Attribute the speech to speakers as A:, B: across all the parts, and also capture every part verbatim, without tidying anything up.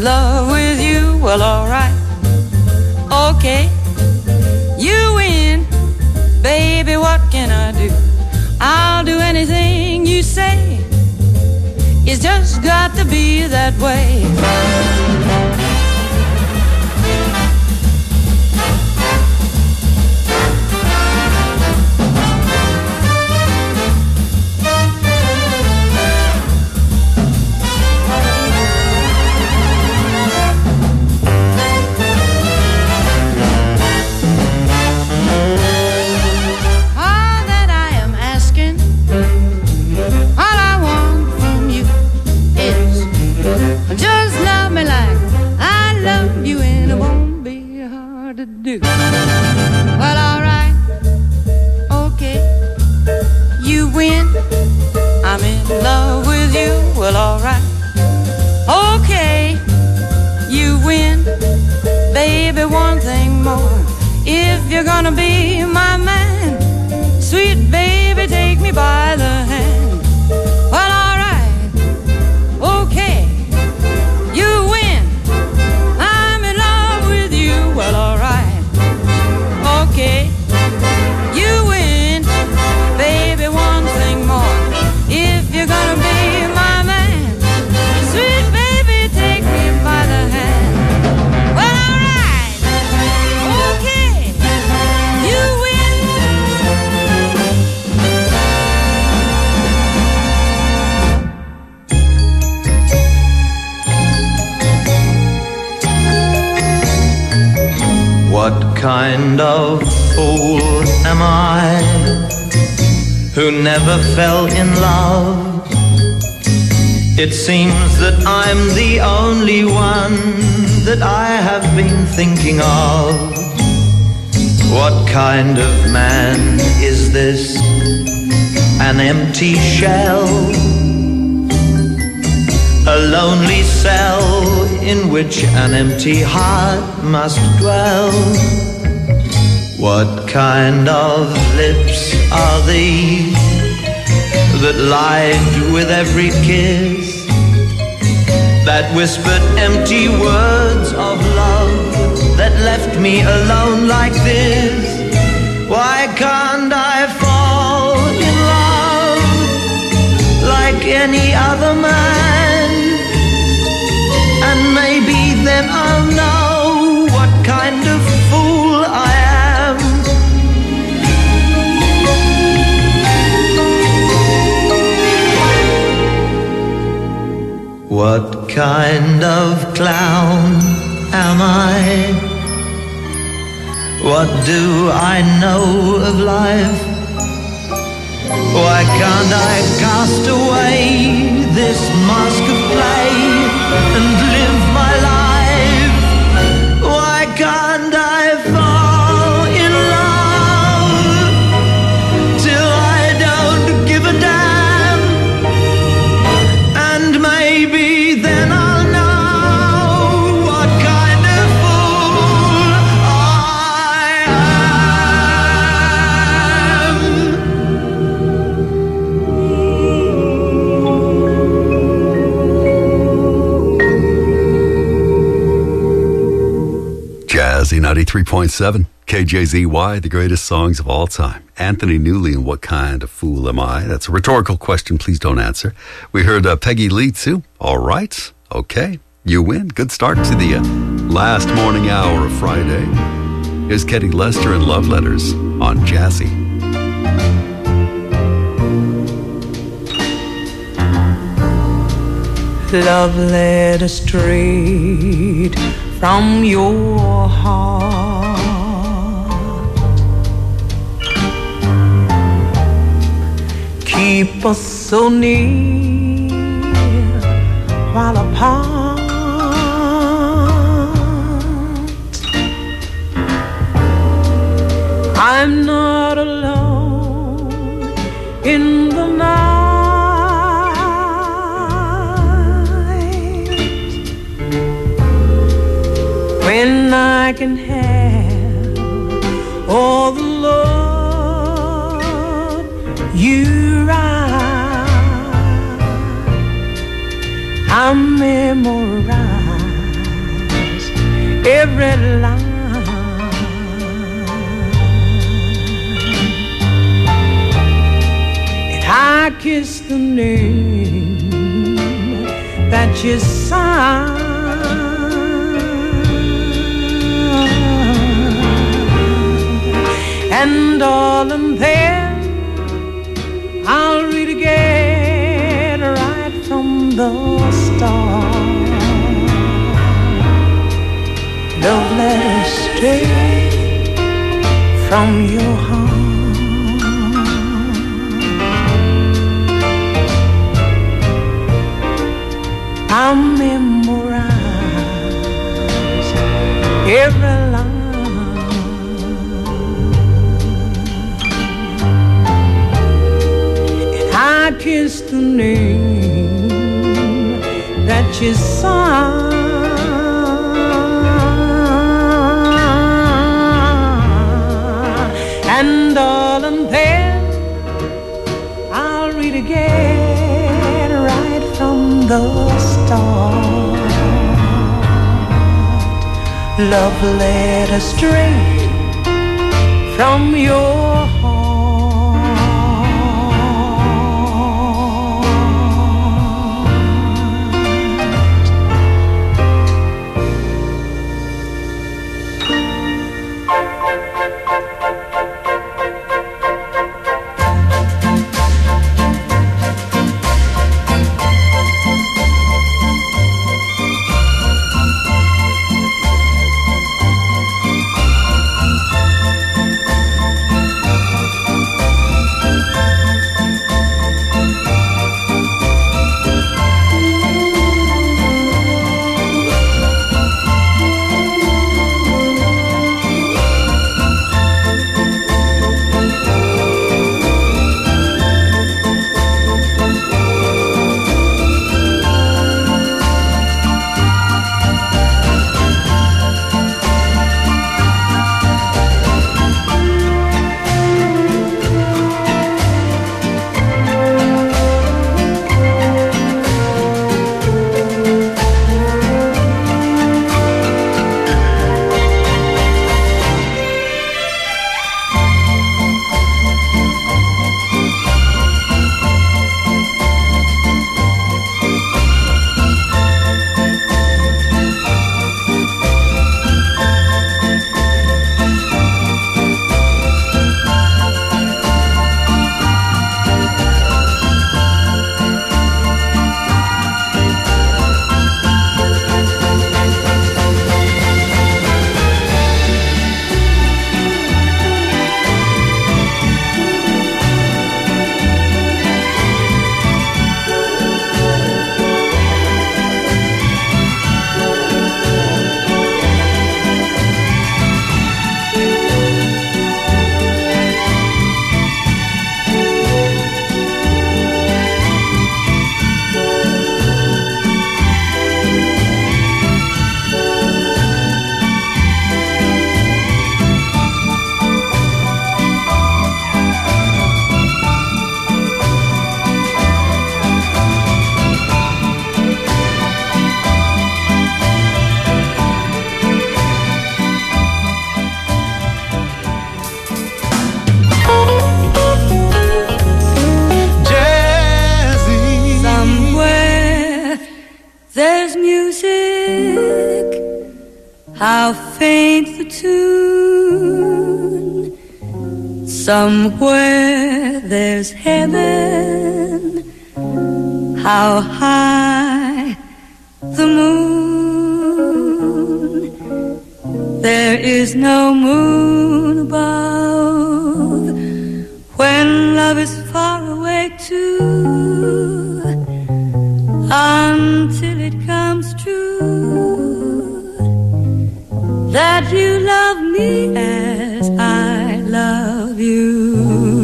A: in love with you. Well, alright, okay, you win. Baby, what can I do? I'll do anything you say. It's just got to be that way. Do. Well, alright, okay, you win. I'm in love with you. Well, alright, okay, you win. Baby, one thing more. If you're gonna be my man, sweet baby, take me by the hand. Well, alright, okay, you win. I'm in love with you. Well, alright, okay, you win. Baby, one thing more. If you're gonna be my man, sweet baby, take me by the hand. Well, alright, okay, you win.
B: What kind of fool am I who never fell in love? It seems that I'm the only one that I have been thinking of. What kind of man is this? An empty shell, a lonely cell in which an empty heart must dwell. What kind of lips are these that lied with every kiss, that whispered empty words of love, that left me alone like this? Why can't I fall in love like any other man? And maybe then I'll know what kind of fool I am. What kind of clown am I? What do I know of life? Why can't I cast away this mask of play and live my life? Why can't I fall in love till I don't give a damn? And maybe then I'll know what kind of fool I
C: Jazzy ninety-three point seven, K J Z Y, the greatest songs of all time. Anthony Newley and What Kind of Fool Am I? That's a rhetorical question. Please don't answer. We heard uh, Peggy Lee, too. All right. Okay. You win. Good start to the uh, last morning hour of Friday. Here's Kenny Lester and Love Letters on Jazzy.
A: Love letter straight from your heart, keep us so near while apart. I'm not alone in the night when I can have all the love you write. I'm memorized every line. And I kiss the name that you signed. And all in there I'll read again right from the start. Love letters straight from your heart. I'll memorize every line. I kiss the name that you signed. And all in there I'll read again right from the start. Love letter straight from your heart.
D: How faint the tune. Somewhere there's heaven. How high the moon. There is no moon above when love is far away too, until it comes true that you love me as I love you.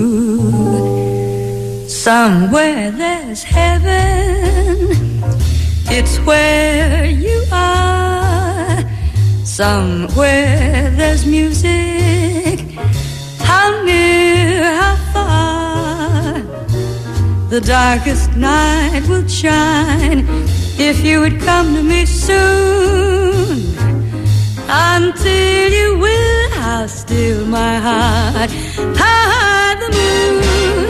D: Somewhere there's heaven, it's where you are. Somewhere there's music, how near, how far. The darkest night will shine if you would come to me soon. until you will. How still my heart, how high the moon.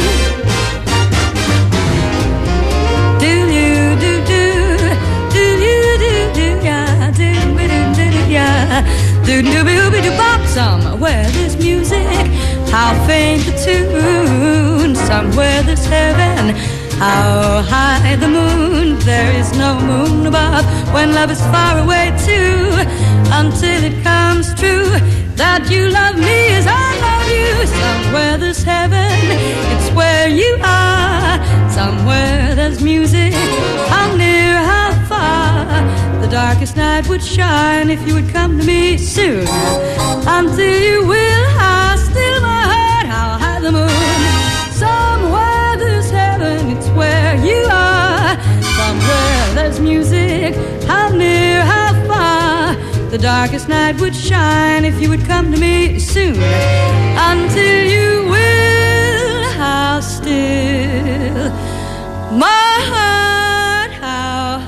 D: Do you do do do do do do ya do do do do ya do do do do do bop. Somewhere there's music, how faint the tune. Somewhere there's heaven, how high the moon. There is no moon above when love is far away too, until it comes true that you love me as I love you. Somewhere there's heaven, it's where you are. Somewhere there's music, how near, how far. The darkest night would shine if you would come to me soon. Until you will, how still my heart, how high the moon. Somewhere there's heaven, it's where you are. Somewhere there's music, how near, how far. The darkest night would shine if you would come to me soon. Until you will, how still my heart, how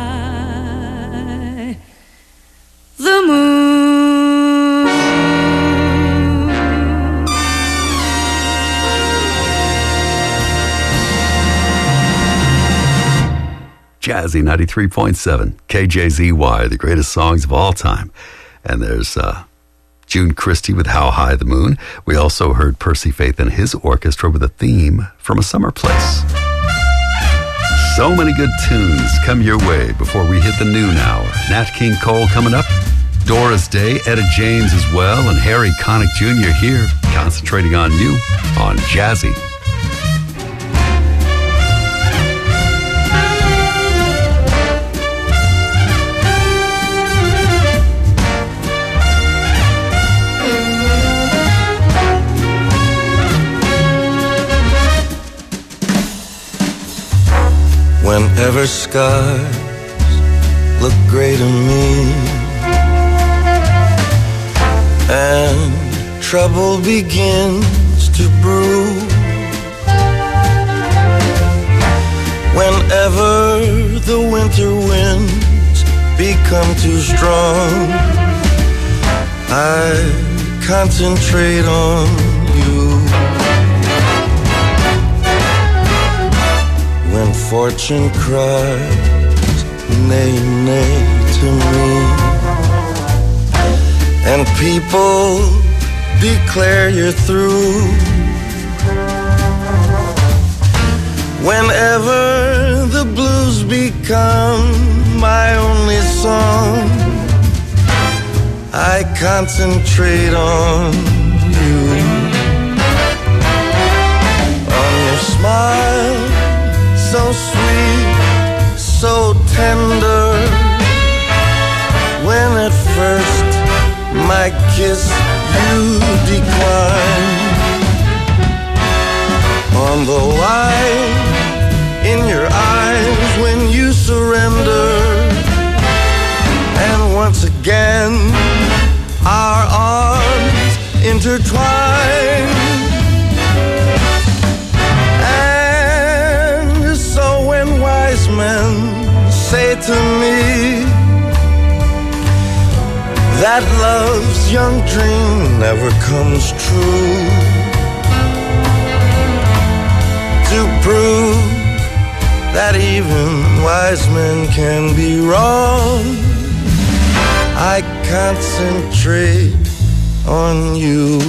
D: high the moon.
C: Jazzy ninety-three point seven, K J Z Y, the greatest songs of all time. And there's uh, June Christie with How High the Moon. We also heard Percy Faith and his orchestra with a theme from A Summer Place. So many good tunes come your way before we hit the noon hour. Nat King Cole coming up, Doris Day, Etta James as well, and Harry Connick Junior here, concentrating on you on Jazzy.
E: Whenever skies look gray to me and trouble begins to brew, whenever the winter winds become too strong, I concentrate on you. When fortune cries nay, nay to me, and people declare you're through, whenever the blues become my only song, I concentrate on you, on your smile, so sweet, so tender. When at first my kiss you decline, on the light in your eyes when you surrender, and once again our arms intertwine. Men say to me that love's young dream never comes true, to prove that even wise men can be wrong, I concentrate on you.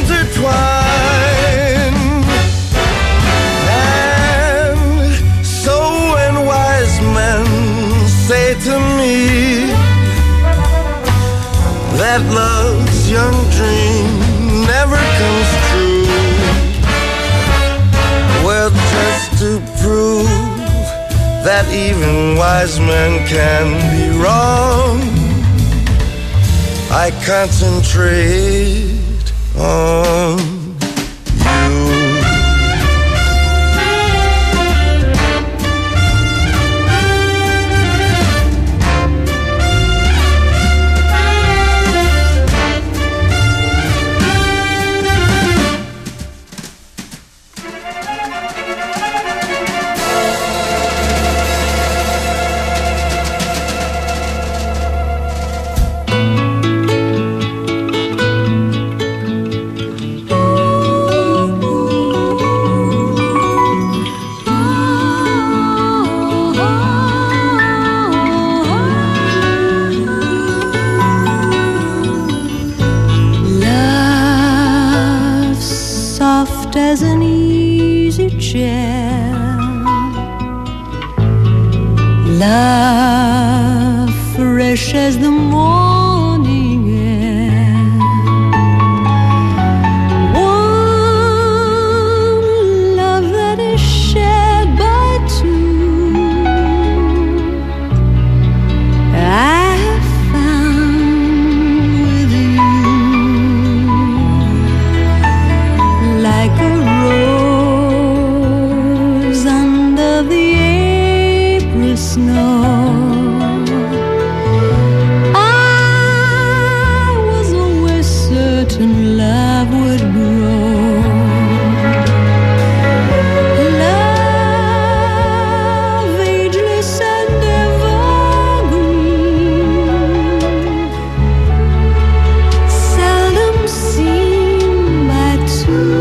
E: intertwine. And so when wise men say to me that love's young dream never comes true, well, just to prove that even wise men can be wrong, I concentrate on
D: as an easy chair, love fresh as the morning air, one love that is shared by two. I have found with you, like a rose under the April snow. I was always certain love would grow. Love, ageless and evergreen, seldom seen by two.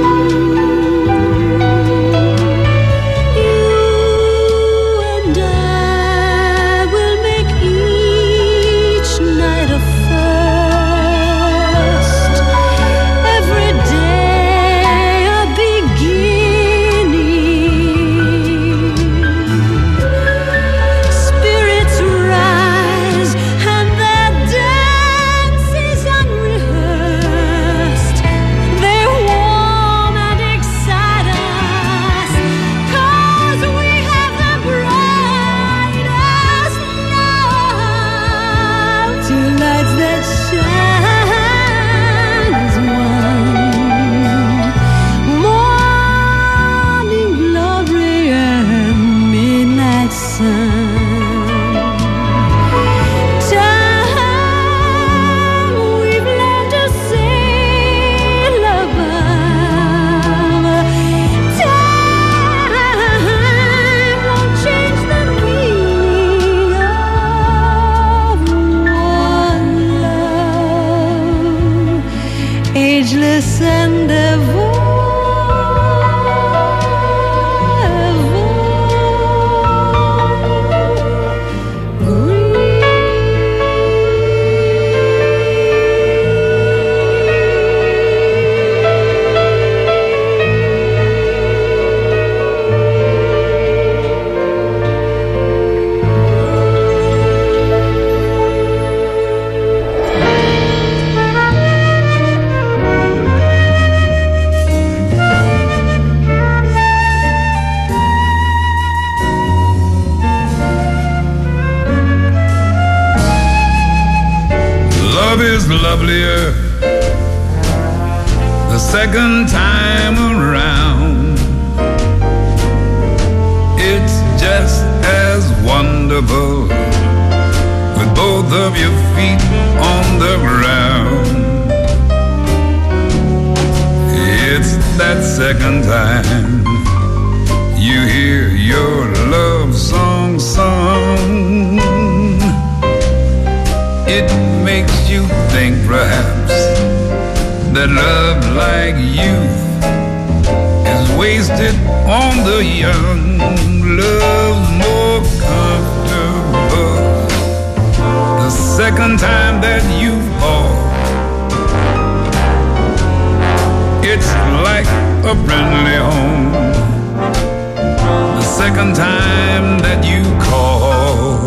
D: Ageless and ever,
F: is lovelier the second time around. It's just as wonderful with both of your feet on the ground. It's that second time you hear your love song sung. It makes you think perhaps that love like youth is wasted on the young. Love's more comfortable the second time that you fall. a friendly home. The second time that you call,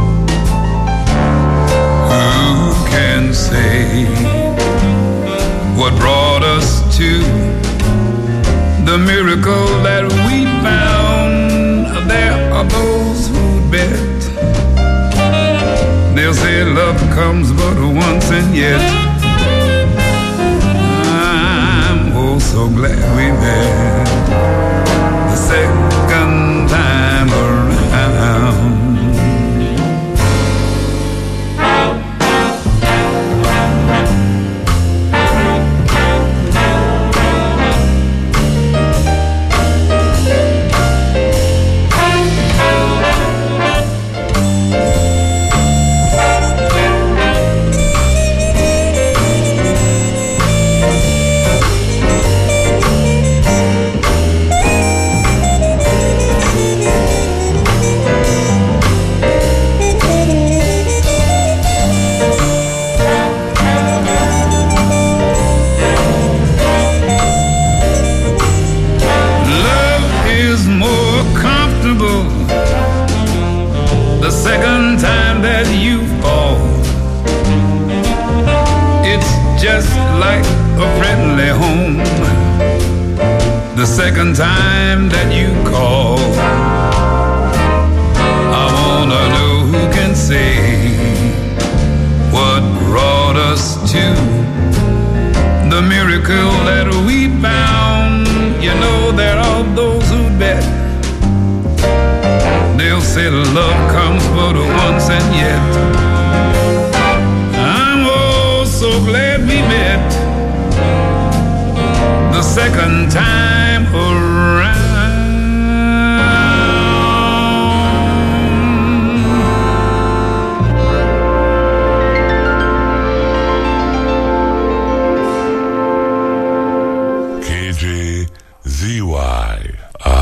F: who can say what brought us to the miracle that we found? There are those who bet they'll say love comes but once, and yet I'm oh so glad we met the second time around. The second time that you call, I wanna know who can say what brought us to the miracle that we found. You know there are those who bet they'll say love comes but once, and yet I'm oh so glad we met the second time around.
G: K J Z Y.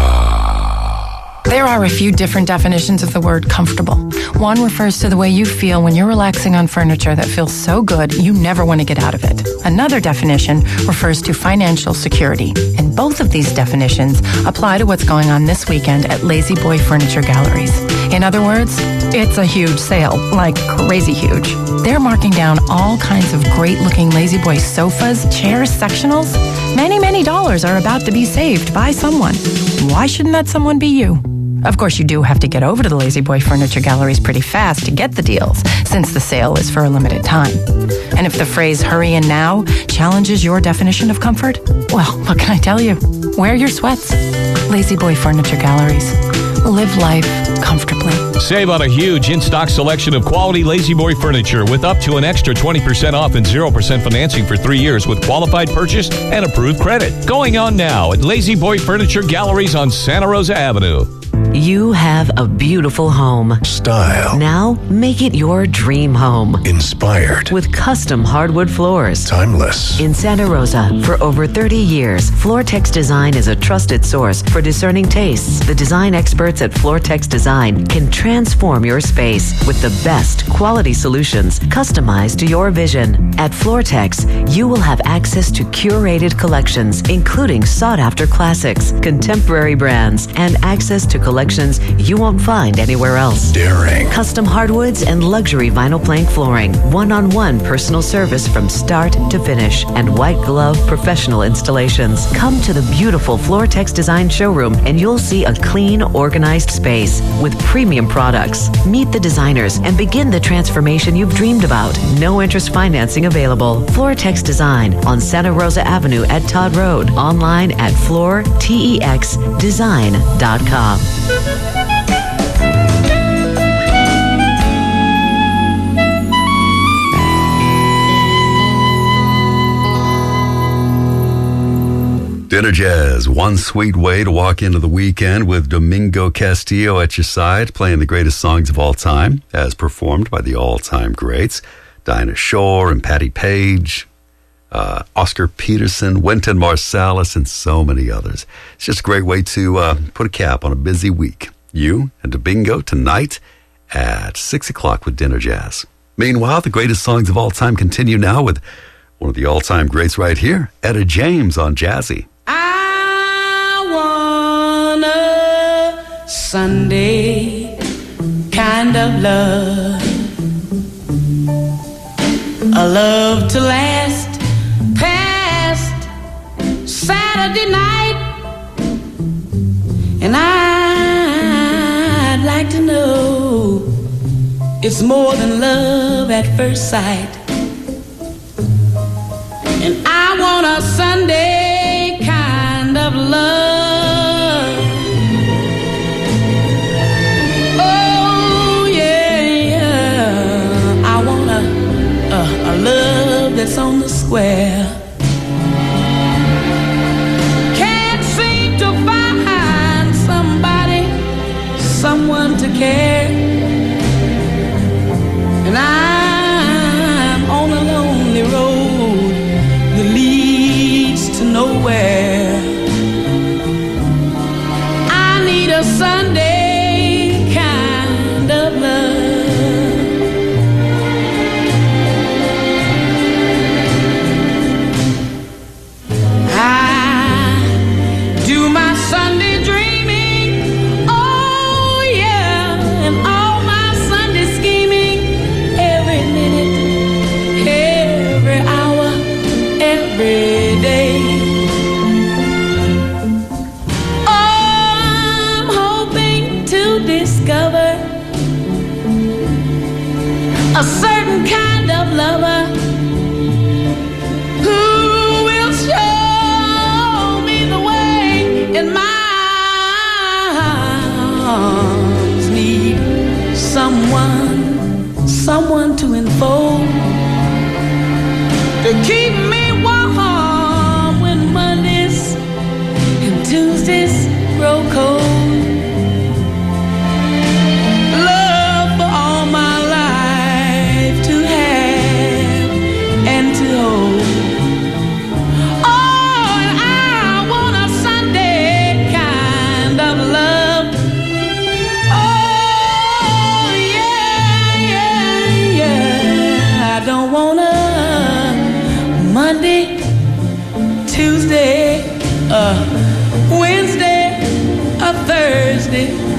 G: Ah.
H: There are a few different definitions of the word comfortable. One refers to the way you feel when you're relaxing on furniture that feels so good you never want to get out of it. Another definition refers to financial security. And both of these definitions apply to what's going on this weekend at Lazy Boy Furniture Galleries. In other words, it's a huge sale, like crazy huge. They're marking down all kinds of great-looking Lazy Boy sofas, chairs, sectionals. Many, many dollars are about to be saved by someone. Why shouldn't that someone be you? Of course, you do have to get over to the Lazy Boy Furniture Galleries pretty fast to get the deals, since the sale is for a limited time. And if the phrase hurry in now challenges your definition of comfort, well, what can I tell you? Wear your sweats. Lazy Boy Furniture Galleries. Live life comfortably.
I: Save on a huge in-stock selection of quality Lazy Boy furniture with up to an extra twenty percent off and zero percent financing for three years with qualified purchase and approved credit. Going on now at Lazy Boy Furniture Galleries on Santa Rosa Avenue.
J: You have a beautiful home.
G: Style.
J: Now make it your dream home.
G: Inspired.
J: With custom hardwood floors.
G: Timeless.
J: In Santa Rosa, for over thirty years, Floortex Design is a trusted source for discerning tastes. The design experts at Floortex Design can transform your space with the best quality solutions customized to your vision. At Floortex, you will have access to curated collections, including sought-after classics, contemporary brands, and access to collections you won't find anywhere else.
G: Daring.
J: Custom hardwoods and luxury vinyl plank flooring. One-on-one personal service from start to finish. And white glove professional installations. Come to the beautiful Floortex Design showroom and you'll see a clean, organized space with premium products. Meet the designers and begin the transformation you've dreamed about. No interest financing available. Floortex Design on Santa Rosa Avenue at Todd Road. Online at floor tex design dot com.
C: Dinner Jazz, one sweet way to walk into the weekend with Domingo Castillo at your side, playing the greatest songs of all time, as performed by the all-time greats, Dinah Shore and Patti Page, uh, Oscar Peterson, Wynton Marsalis, and so many others. It's just a great way to uh, put a cap on a busy week. You and Domingo tonight at six o'clock with Dinner Jazz. Meanwhile, the greatest songs of all time continue now with one of the all-time greats right here, Etta James on Jazzy.
A: I Sunday kind of love, a love to last past Saturday night, and I'd like to know it's more than love at first sight, and I want a Sunday kind of love. A love that's on the square. Can't seem to find somebody, someone to care, and I'm on a lonely road that leads to nowhere. I need a Sunday kind of love. Sunday dreaming, oh yeah, and all my Sunday scheming, every minute, every hour, every day. Oh, I'm hoping to discover a certain kind of lover who will show me the way in my arms. Need someone, someone to enfold, to keep me warm when Mondays and Tuesdays grow cold. Love for all my life to have and to hold. Monday, Tuesday, uh, Wednesday, a Thursday.